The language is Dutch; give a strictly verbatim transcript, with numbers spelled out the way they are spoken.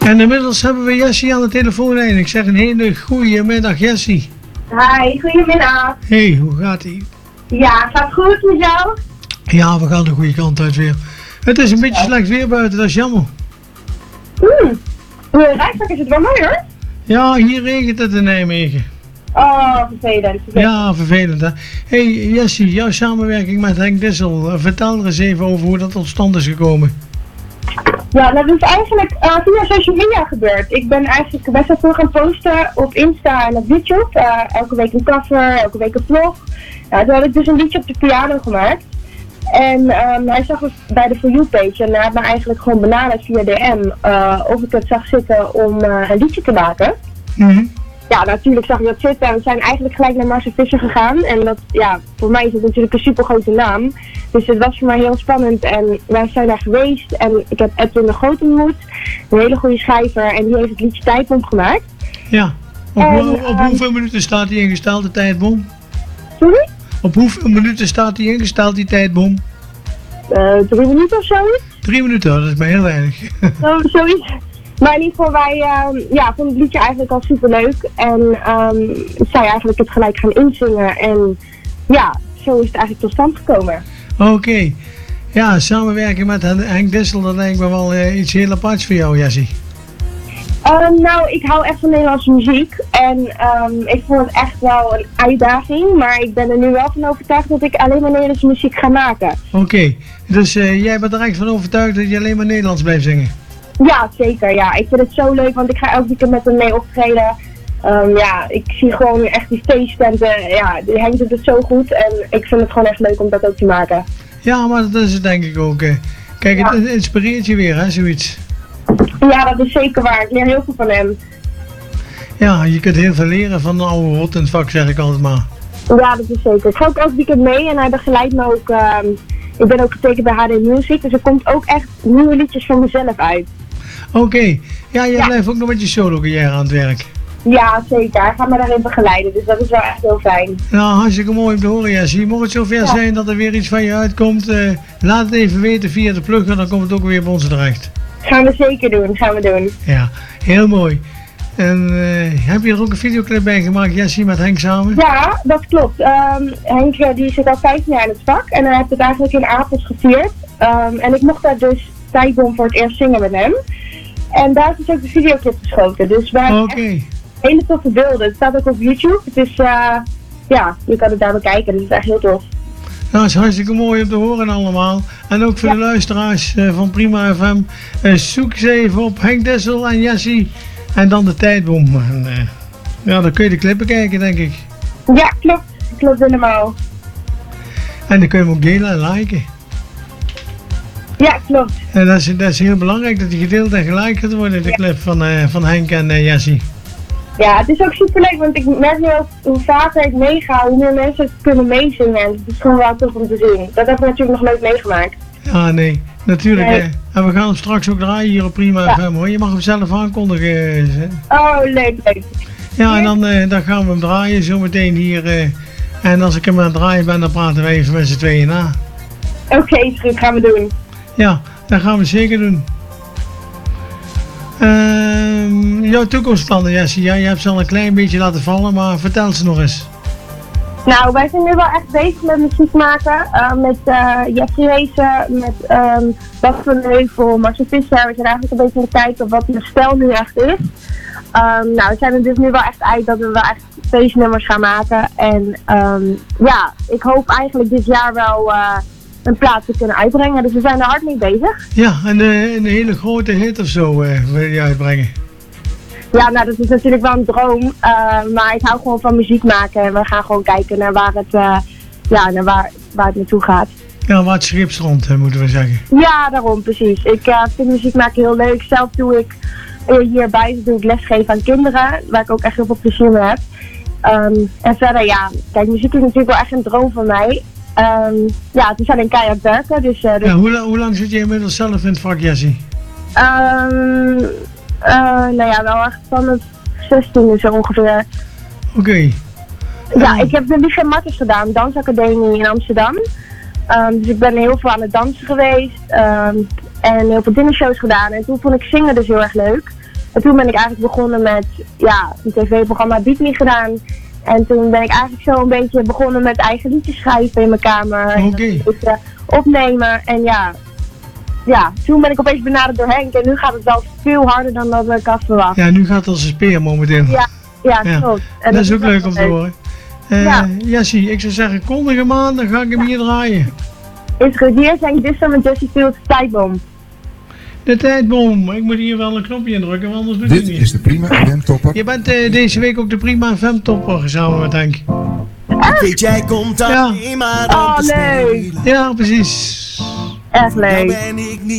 En inmiddels hebben we Jessie aan de telefoon en ik zeg een hele goede middag, Jessie. Hi, goedemiddag. Hey, hoe gaat ie? Ja, gaat goed met jou? Ja, we gaan de goede kant uit weer. Het is een beetje slecht weer buiten, dat is jammer. Hmm. In Rijswijk is het wel mooi hoor. Ja, hier regent het in Nijmegen. Oh, vervelend. Ja, vervelend hè. Hey Jessie, jouw samenwerking met Henk Dissel, vertel er eens even over hoe dat tot stand is gekomen. Ja, dat is eigenlijk uh, via social media gebeurd. Ik ben eigenlijk best wel veel gaan posten op Insta en op YouTube. Uh, elke week een cover, elke week een vlog. Ja, toen had ik dus een liedje op de piano gemaakt. En um, hij zag het bij de For You page en hij had me eigenlijk gewoon benaderd via D M uh, of ik het zag zitten om uh, een liedje te maken. Mm-hmm. Ja, natuurlijk zag ik dat zitten en we zijn eigenlijk gelijk naar Marcel Visser gegaan. En dat, ja, voor mij is het natuurlijk een super grote naam. Dus het was voor mij heel spannend en wij zijn daar geweest. En ik heb Edwin de Groot ontmoet, een hele goede schrijver en die heeft het liedje Tijdbom gemaakt. Ja, op, en, op, op uh, hoeveel minuten staat die ingesteld, de tijdbom? Sorry? Op hoeveel minuten staat die ingesteld, die tijdbom? Uh, drie minuten of zoiets? Drie minuten, dat is maar heel weinig. Zo, zoiets. Maar in ieder geval, wij uh, ja, vonden het liedje eigenlijk al super leuk. En um, zij eigenlijk het gelijk gaan inzingen. En ja, zo is het eigenlijk tot stand gekomen. Oké. Okay. Ja, samenwerken met Henk Dissel, dat lijkt me wel uh, iets heel aparts voor jou, Jessie. Um, nou, ik hou echt van Nederlandse muziek. En um, ik vond het echt wel een uitdaging. Maar ik ben er nu wel van overtuigd dat ik alleen maar Nederlandse muziek ga maken. Oké. Okay. Dus uh, jij bent er echt van overtuigd dat je alleen maar Nederlands blijft zingen? Ja, zeker. Ja. Ik vind het zo leuk, want ik ga elke weekend met hem mee optreden. Um, ja, ik zie gewoon echt die feesttenten. Ja, die Henk doet het zo goed. En ik vind het gewoon echt leuk om dat ook te maken. Ja, maar dat is het denk ik ook. Uh. Kijk, ja. het, het inspireert je weer, hè, zoiets. Ja, dat is zeker waar. Ik leer heel veel van hem. Ja, je kunt heel veel leren van de oude rot in het vak, zeg ik altijd maar. Ja, dat is zeker. Ik ga ook elk weekend mee en hij begeleidt me ook. Um, ik ben ook getekend bij H D Music, dus er komt ook echt nieuwe liedjes van mezelf uit. Oké. Okay. Ja, jij ja. blijft ook nog met je solo-carrière aan het werk. Ja, zeker. Hij gaat me daarin begeleiden, dus dat is wel echt heel fijn. Nou, hartstikke mooi om te horen, Jessie. Mocht het zover ja. zijn dat er weer iets van je uitkomt, uh, laat het even weten via de plugger, dan komt het ook weer bij ons terecht. Gaan we zeker doen, gaan we doen. Ja, heel mooi. En uh, heb je er ook een videoclip bij gemaakt, Jessie, met Henk samen? Ja, dat klopt. Um, Henk die zit al vijftien jaar in het vak en hij heeft het eigenlijk in Apels gevierd. Um, en ik mocht daar dus Tijdbom voor het eerst zingen met hem. En daar is dus ook de videoclip geschoten. Dus we hebben okay. echt hele toffe beelden. Het staat ook op YouTube. Het is, uh, ja, je kan het daar bekijken. Dus het is echt heel tof. Nou, het is hartstikke mooi om te horen allemaal. En ook voor ja. de luisteraars uh, van Prima F M. Uh, zoek ze even op Henk Dissel en Jessie. En dan de Tijdbom. En, uh, ja, dan kun je de clip bekijken, denk ik. Ja, klopt. Klopt helemaal. En dan kun je hem ook delen en liken. Ja, klopt. En dat is, dat is heel belangrijk dat die gedeeld en geliked gaat worden, de ja. clip van, uh, van Henk en uh, Jessie. Ja, het is ook superleuk, want ik merk nu ook hoe vaker ik meega, hoe meer mensen het kunnen meezingen. En het is gewoon wel tof om te zien. Dat heb ik natuurlijk nog nooit meegemaakt. Ja, nee, natuurlijk. Nee. Hè. En we gaan hem straks ook draaien hier op Prima ja. F M hoor. Je mag hem zelf aankondigen. Hè. Oh, leuk, leuk. Ja, en dan, uh, dan gaan we hem draaien zometeen hier. Uh, en als ik hem aan het draaien ben, dan praten we even met z'n tweeën na. Oké, okay, goed, gaan we doen. Ja, dat gaan we zeker doen. Uh, jouw toekomstplannen, Jessie. Ja, je hebt ze al een klein beetje laten vallen, maar vertel ze nog eens. Nou, wij zijn nu wel echt bezig met muziek maken. Uh, met uh, Jeffrey Rezen, met um, Bas van Heuvel, Marcel Visser. We zijn eigenlijk een beetje aan het kijken wat de stijl nu echt is. Um, nou, we zijn er dus nu wel echt uit dat we wel echt feestnummers gaan maken. En um, ja, ik hoop eigenlijk dit jaar wel uh, een plaat te kunnen uitbrengen. Dus we zijn er hard mee bezig. Ja, en uh, een hele grote hit of zo uh, wil je uitbrengen. Ja, nou dat is natuurlijk wel een droom, uh, maar ik hou gewoon van muziek maken en we gaan gewoon kijken naar waar het, uh, ja, naar waar, waar het naartoe gaat. Ja, waar het schip strandt, moeten we zeggen. Ja, daarom precies. Ik uh, vind muziek maken heel leuk. Zelf doe ik uh, hierbij doe ik lesgeven aan kinderen, waar ik ook echt heel veel plezier mee heb. Um, en verder, ja, kijk, muziek is natuurlijk wel echt een droom van mij. Um, ja, het is alleen keihard werken, dus... Uh, dus... Ja, hoe, hoe lang zit je inmiddels zelf in het vak, Jessie? Um, Uh, nou ja, wel echt van het zestiende zo ongeveer. Oké. Okay. Ja, uh, ik heb de Lieve Martens gedaan, dansacademie in Amsterdam. Um, dus ik ben heel veel aan het dansen geweest um, en heel veel dinnershows gedaan. En toen vond ik zingen dus heel erg leuk. En toen ben ik eigenlijk begonnen met, ja, een tv-programma Beat Me gedaan. En toen ben ik eigenlijk zo een beetje begonnen met eigen liedjes schrijven in mijn kamer. En Oké. dat, uh, opnemen. En ja, ja, toen ben ik opeens benaderd door Henk. En nu gaat het wel veel harder dan dat ik had verwacht. Ja, nu gaat het als een speer momenteel. Ja, ja, Ja. klopt. En dat is ook leuk om te horen. Uh, Ja. Jessie, ik zou zeggen, kondig hem aan, dan ga ik hem hier draaien. Is goed, hier zijn dit van met Jessie Fields Tijdbom. De tijdbom. Ik moet hier wel een knopje indrukken, want anders doet het Dit niet. is de Prima F M Topper. Je bent uh, deze week ook de Prima F M Topper samen met Henk. Weet jij komt alleen maar om Oh, te leuk. spelen. Ja, precies. Echt Nou leuk. ben ik niet